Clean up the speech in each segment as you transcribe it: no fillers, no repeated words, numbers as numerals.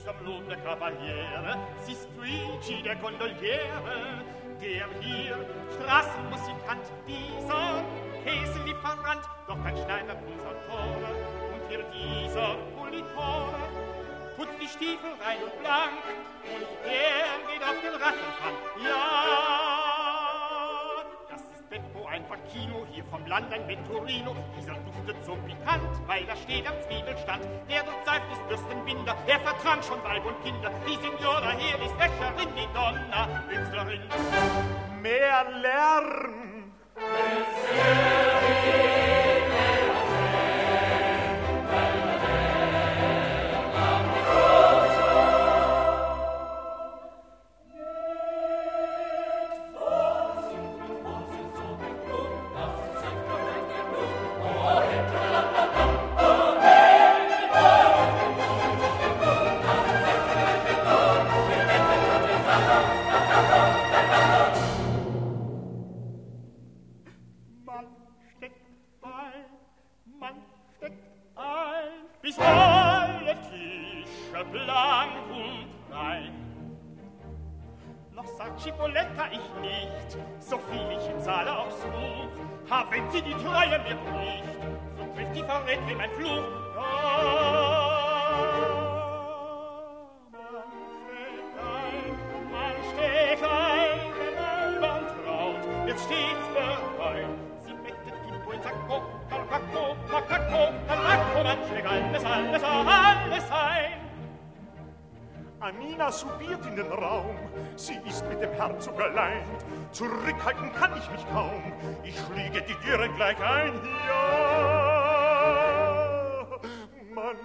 dieser blonde Cavaliere, sie ist Luigi, der Gondoliere, der hier Straßenmusikant, dieser Käselieferant, doch kein Schneider unser Tore, und hier dieser Politore, putzt die Stiefel rein und blank, und er geht auf den Rattenfang. Ja, das ist Beppo, ein Facchino, hier vom Land ein Venturino. Dieser duftet so pikant, weil da steht am Zwiebelstand. Der dort seift ist Bürstenbinder, er vertrank schon Weib und Kinder. Die Signora hier ist Wäscherin, die Donna Künstlerin. Mehr Lärm! Bis alle Tische blank und rein. Noch sagt Cipolletta ich nicht, so viel ich im Saale auch such. Ha, wenn sie die Treue mir bricht, so trifft die Verräterin mein Fluch. Man steht ein, wenn albern traut, wird stets bereit. Sie mettet Kimbo in Sacco, Calcacco, Macacco, Calacco, man schlägt alles ein. Anina subiert in den Raum, sie ist mit dem Herzog allein. Zurückhalten kann ich mich kaum, ich schläge die Türe gleich ein. Ja, man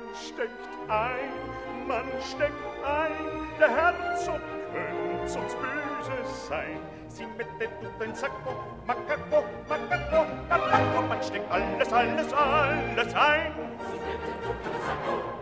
steckt ein, der Herzog könnte sonst böse sein. Sie mettet tutto in Sacco, Macacco, Macacco, Calacco, man steckt alles ein. Sie mettet tutto in Sacco,